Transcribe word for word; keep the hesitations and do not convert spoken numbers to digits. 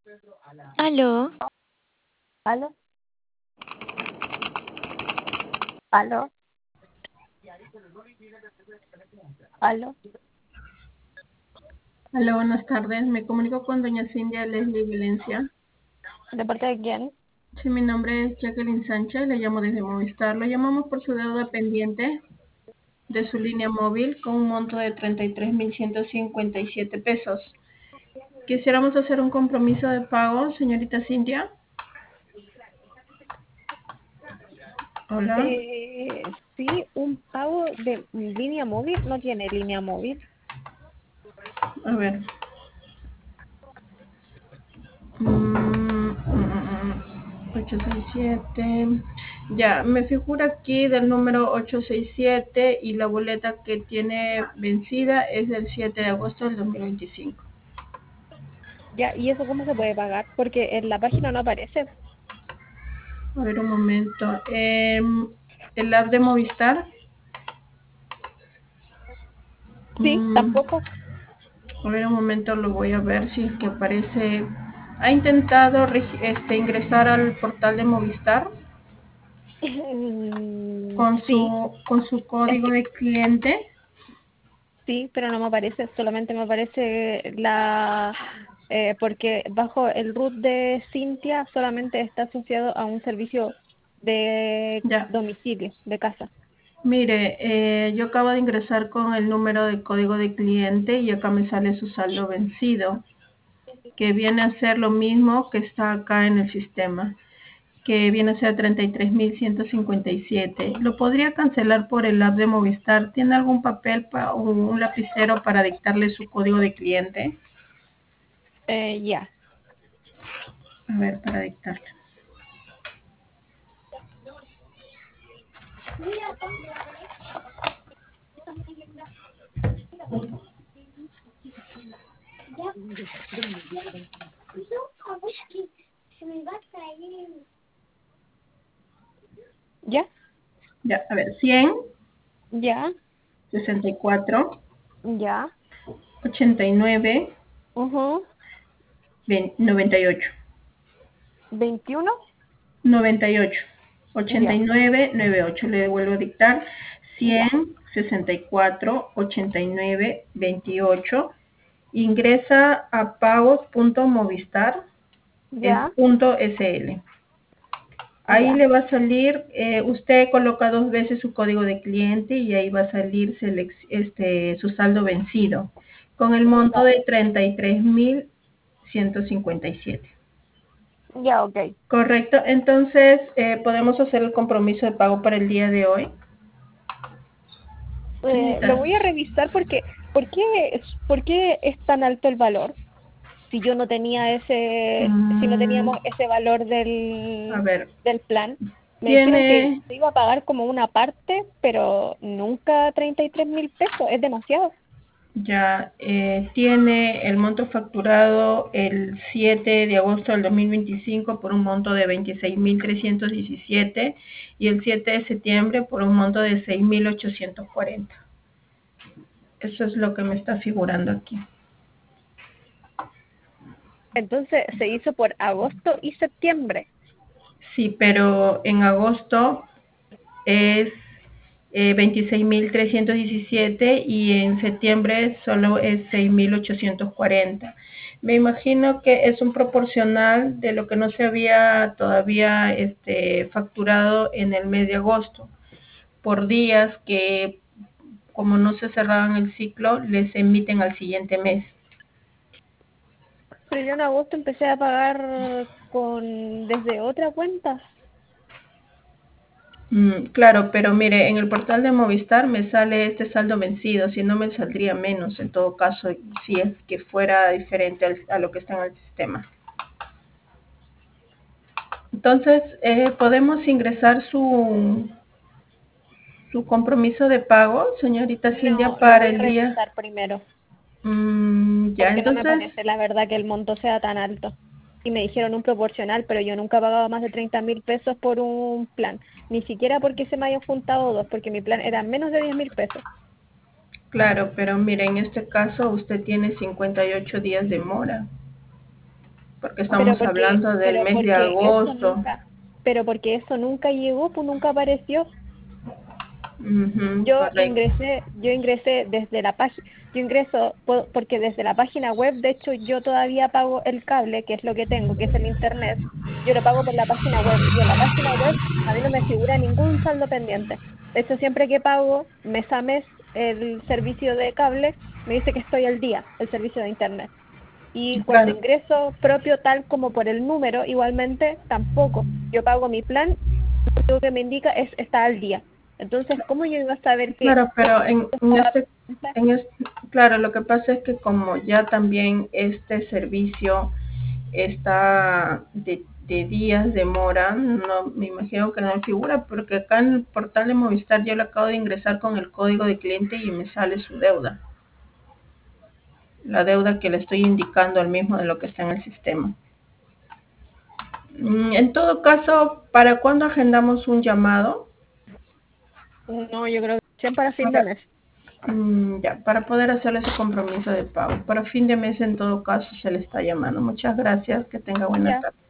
Aló, ¿Aló? ¿Aló? ¿Aló? Hola, buenas tardes. Me comunico con doña Cindia Leslie Valencia. ¿De parte de quién? Sí, mi nombre es Jacqueline Sánchez, le llamo desde Movistar. Lo llamamos por su deuda pendiente de su línea móvil con un monto de treinta y tres mil ciento cincuenta y siete pesos. Quisiéramos hacer un compromiso de pago, señorita Cintia. Hola. Eh, sí, un pago de línea móvil. No tiene línea móvil. A ver. Mm, mm, mm, mm. ocho seis siete. Ya, me figura aquí del número ocho seis siete y la boleta que tiene vencida es del siete de agosto del dos mil veinticinco. Ya, ¿y eso cómo se puede pagar? Porque en la página no aparece. A ver un momento. Em, el app de Movistar. Sí, Mm, tampoco. a ver un momento, lo voy a ver si es que aparece. ¿Ha intentado regi- este, ingresar al portal de Movistar Mm, con sí, su, con su es código que de cliente? sí, pero no me aparece. Solamente me aparece la... eh, porque bajo el root de Cintia solamente está asociado a un servicio de Ya. domicilio, de casa. Mire, eh, yo acabo de ingresar con el número de código de cliente y acá me sale su saldo vencido, que viene a ser lo mismo que está acá en el sistema, que viene a ser treinta y tres mil ciento cincuenta y siete. ¿Lo podría cancelar por el app de Movistar? ¿Tiene algún papel pa- o un lapicero para dictarle su código de cliente? Eh, ya. A ver, para dictarle. ¿Ya? Ya, a ver, cien, ¿Ya? sesenta y cuatro, ¿Ya? ochenta y nueve, Uh noventa y ocho. ¿veintiuno? noventa y ocho, ochenta y Ya, nueve, noventa y ocho. Le vuelvo a dictar cien, ya, sesenta y cuatro, ochenta y nueve, veintiocho. Ingresa a pagos.movistar en ya, punto sl. Ahí ya. le va a salir, eh, usted coloca dos veces su código de cliente y ahí va a salir selec- este, su saldo vencido con el monto Ya, de treinta y tres mil ciento cincuenta y siete. ya, ok. Correcto, entonces eh, podemos hacer el compromiso de pago para el día de hoy. Eh, lo Señorita, voy a revisar porque, ¿por qué, es- ¿por qué es tan alto el valor? Si yo no tenía ese, si no mm, teníamos ese valor a del, ver, del plan. Me dijeron que tiene, se iba a pagar como una parte, pero nunca treinta y tres mil pesos, es demasiado. ya, eh, tiene el monto facturado el siete de agosto del dos mil veinticinco por un monto de veintiséis mil trescientos diecisiete y el siete de septiembre por un monto de seis mil ochocientos cuarenta. Eso es lo que me está figurando aquí. Entonces se hizo por agosto y septiembre. Sí, pero en agosto es eh, veintiséis mil trescientos diecisiete y en septiembre solo es seis mil ochocientos cuarenta. Me imagino que es un proporcional de lo que no se había todavía este, facturado en el mes de agosto, por días que como no se cerraban el ciclo, les emiten al siguiente mes. Pero yo en agosto empecé a pagar con desde otra cuenta. Mm, claro, pero mire, en el portal de Movistar me sale este saldo vencido, si no me saldría menos en todo caso, si es que fuera diferente al- a lo que está en el sistema. Entonces, eh, podemos ingresar su, su compromiso de pago, señorita Cindia, No, lo para voy a el día. revisar primero, Mm, ya, porque no me entonces, parece la verdad que el monto sea tan alto. Y me dijeron un proporcional, pero yo nunca he pagado más de treinta mil pesos por un plan. Ni siquiera porque se me hayan juntado dos, porque mi plan era menos de diez mil pesos. claro, pero mire, en este caso usted tiene cincuenta y ocho días de mora. porque Pero estamos porque, hablando del pero mes de porque eso agosto. nunca, pero porque eso nunca llegó, pues nunca apareció. Ujú, Yo correcto. ingresé, yo ingresé desde la página, yo ingreso po- porque desde la página web, de hecho, yo todavía pago el cable, que es lo que tengo, que es el internet. Yo lo pago por la página web y en la página web a mí no me figura ningún saldo pendiente. De hecho, siempre que pago mes a mes el servicio de cable, me dice que estoy al día, el servicio de internet. Y cuando Claro, ingreso propio tal como por el número, igualmente tampoco. Yo pago mi plan, lo único que me indica es estar al día. Entonces, ¿cómo yo iba a saber que claro, pero en, en estaba este, pendiente? en es- claro, lo que pasa es que como ya también este servicio está de, de días de mora, no me imagino que no figura, porque acá en el portal de Movistar yo lo acabo de ingresar con el código de cliente y me sale su deuda, la deuda que le estoy indicando al mismo de lo que está en el sistema. Mm, En todo caso, ¿para cuándo agendamos un llamado? No, yo creo que siempre para fin de Para, mes. mm, ya, para poder hacerle ese compromiso de pago. Para fin de mes, en todo caso, se le está llamando. Muchas gracias. Que tenga buena Ya. tarde.